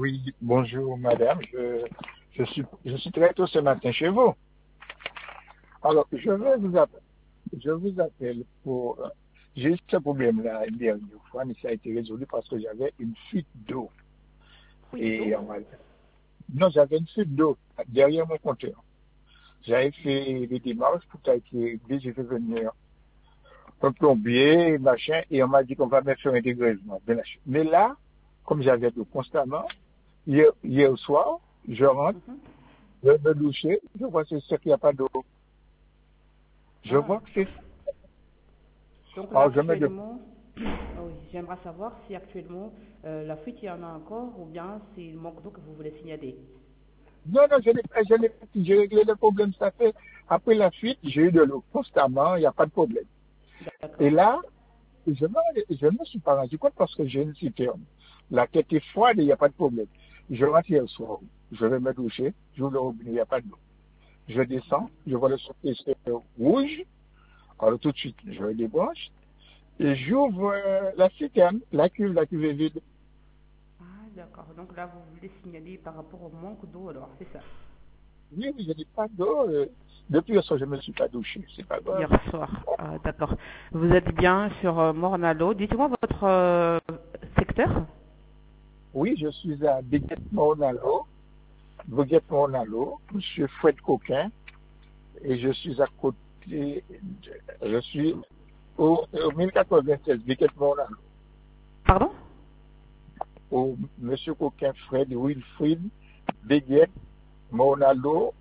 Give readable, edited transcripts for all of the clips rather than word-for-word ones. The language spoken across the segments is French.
Oui, bonjour madame. Je suis très tôt ce matin chez vous. Alors, je vous appelle pour. J'ai eu ce problème-là une dernière fois, mais ça a été résolu parce que j'avais une fuite d'eau. Fuite Et d'eau? non, j'avais une fuite d'eau derrière mon compteur. J'avais fait des démarches, tout a été réglé, j'ai fait venir un plombier, machin, et on m'a dit qu'on va mettre sur un dégrèvement. Mais là, comme j'avais d'eau constamment, hier soir, je rentre. Mhm. Je vais me doucher, je vois que c'est qu'il n'y a pas d'eau. Je Ah, vois que c'est. donc là Alors je me demande. actuellement, oui, j'aimerais savoir si actuellement la fuite il y en a encore ou bien c'est le manque d'eau que vous voulez signaler. Non, non, j'ai réglé le problème, ça fait. Après la fuite, j'ai eu de l'eau constamment, il n'y a pas de problème. Et D'accord? là, je me suis pas rendu compte parce que j'ai une citerne. La tête est froide et il n'y a pas de problème. Je rentre hier soir, je vais me doucher, j'ouvre le robinet, il n'y a pas d'eau. Je descends, je vois le surface rouge, alors tout de suite, je le débranche, et j'ouvre la citerne, la cuve est vide. Ah, d'accord. Donc là vous voulez signaler par rapport au manque d'eau alors, c'est ça? Oui, oui, je n'ai pas d'eau. Depuis hier soir, je ne me suis pas douché. C'est pas grave. Hier soir. Ah, d'accord. Vous êtes bien sur Mornalo. Dites-moi votre secteur? Oui, je suis à Beguette-Mornalo, Monsieur Fred Coquin, et je suis à côté, je suis au 1096, Beguette-Mornalo, Pardon? au Monsieur Coquin Fred Wilfrid, Beguette-Mornalo,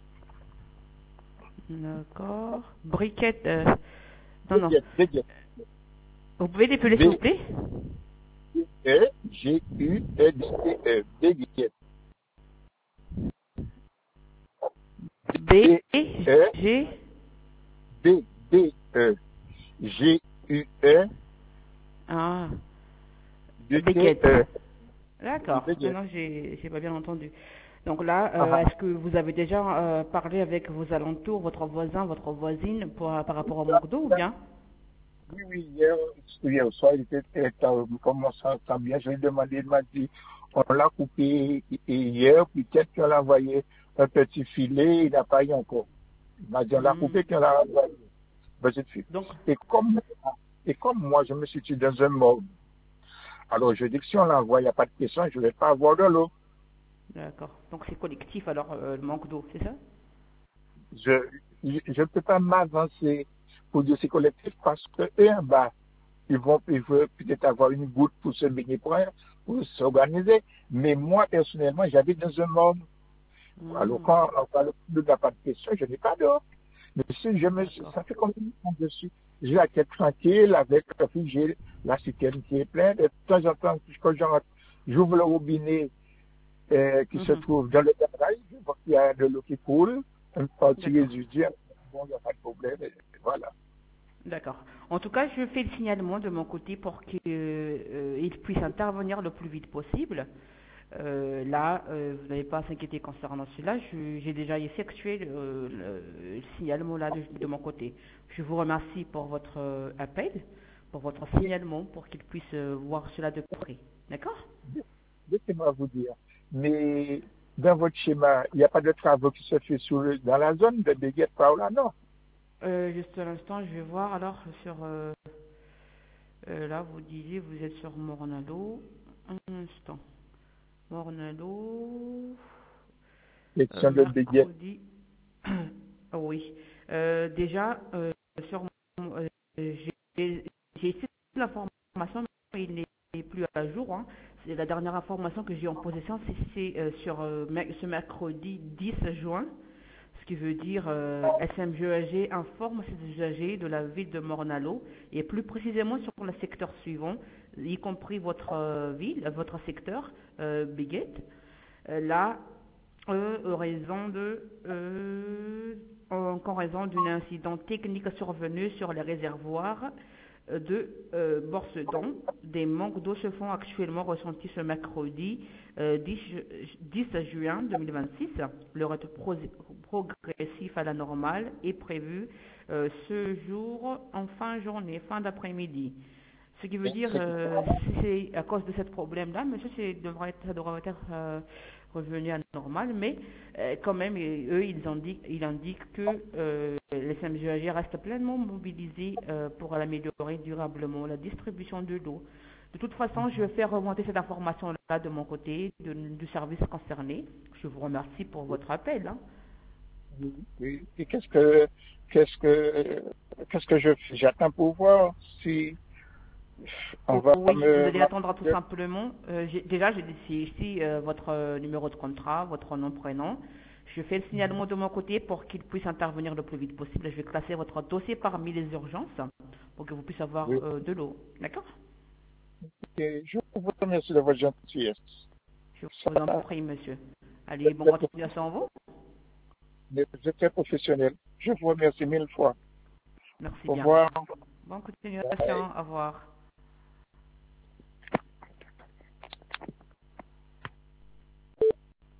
D'accord. Briquette. Non, non. Beguette, Vous pouvez l'épeler s'il vous plaît? B-E-G-U-E-D-E, Beguette, B, B-E, G. B-D-E, G-U-E, Ah, Béguette. D-E, D'accord. Beguette. Maintenant, j'ai pas bien entendu. Donc là, Ah, ah. est-ce que vous avez déjà parlé avec vos alentours, votre voisin, votre voisine par rapport au manque d'eau ou bien? Oui, oui, hier soir, comme on s'entend bien, je lui ai demandé, il m'a dit, on l'a coupé hier, puis peut-être qu'on l'a envoyé un petit filet, il n'a pas eu encore. Il m'a dit, on l'a Hmm. coupé, qu'on l'a envoyé un petit filet. Donc, Et comme, et comme moi, je me situe dans un morgue, alors je dis que si on l'envoie, il n'y a pas de question, je ne vais pas avoir de l'eau. d'accord. Donc c'est collectif alors le manque d'eau, c'est ça? Je ne peux pas m'avancer pour dire c'est collectif parce que eux en bas, ils veulent peut-être avoir une goutte pour se baigner pour s'organiser. Mais moi, personnellement, j'habite dans un monde. Alors, Hmm. quand on parle de la pas de question, je n'ai pas d'eau. Mais si D'accord. ça fait combien de temps que j'ai la tête tranquille avec la fille, j'ai la citerne qui est pleine. Et de temps en temps, quand j'ouvre le robinet qui se Mhm. trouve dans le garage, je vois qu'il y a de l'eau qui coule, une partie D'accord. résiduelle. Bon, il n'y a pas de problème. Et voilà. D'accord. En tout cas, je fais le signalement de mon côté pour qu'il puisse intervenir le plus vite possible. Là, vous n'avez pas à s'inquiéter concernant cela. J'ai déjà effectué le signalement là de mon côté. Je vous remercie pour votre appel, pour votre signalement, pour qu'il puisse voir cela de près. D'accord? Laissez-moi vous dire, mais dans votre schéma, il n'y a pas de travaux qui se fait dans la zone de Béguette, par là, non. Juste un instant, je vais voir alors sur... là, vous disiez, vous êtes sur Mornalo. Un instant. Mornalo. Section de Béguette. Mercredi. Ah oui. Déjà, sur j'ai essayé l'information, mais il n'est plus à jour. Hein. C'est la dernière information que j'ai en possession, c'est sur ce mercredi 10 juin. Ce qui veut dire SMGEAG informe ses usagers de la ville de Mornalo et plus précisément sur le secteur suivant, y compris votre ville, votre secteur, Béguette. Là, en raison d'un incident technique survenu sur les réservoirs de Borsedon. Des manques d'eau se font actuellement ressentis ce mercredi 10 juin 2026. Le retour progressif à la normale est prévu ce jour en fin journée, fin d'après-midi. Ce qui veut dire, si c'est à cause de ce problème-là, monsieur, ça devrait être revenu à normal, mais quand même, eux, ils indiquent que les SMGAG restent pleinement mobilisés pour améliorer durablement la distribution de l'eau. De toute façon, je vais faire remonter cette information-là de mon côté, du service concerné. Je vous remercie pour votre appel. Hein. Oui. Et qu'est-ce que je fais? J'attends pour voir si on va Oui, vous me... allez attendre tout simplement. Déjà, j'ai ici votre numéro de contrat, votre nom, prénom. Je fais le signalement de mon côté pour qu'il puisse intervenir le plus vite possible. Je vais classer votre dossier parmi les urgences pour que vous puissiez avoir Oui. de l'eau. D'accord? Et je vous remercie de votre gentillesse. Je vous en prie, monsieur. Allez, bonne continuation à vous. Vous êtes très professionnel. Je vous remercie mille fois. Merci Au bien. revoir. Bonne continuation. Au revoir.